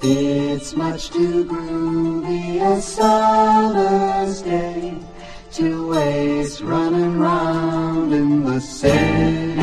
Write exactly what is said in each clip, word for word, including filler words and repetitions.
It's much too groovy a summer's day to waste running round in the city.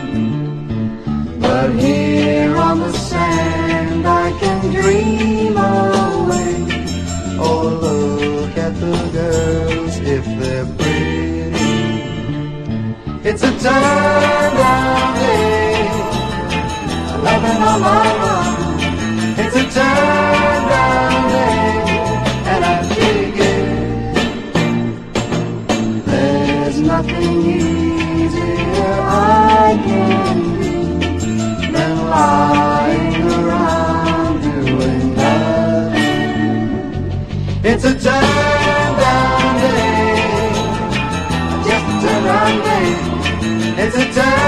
But here on the sand I can dream away. Oh, look at the girls if they're pretty. It's a turn down day, loving on my run. It's a turn down day, and I dig it. There's nothing easier I can do than lying around doing nothing. It's a turn down day, just a turn down day. It's a turn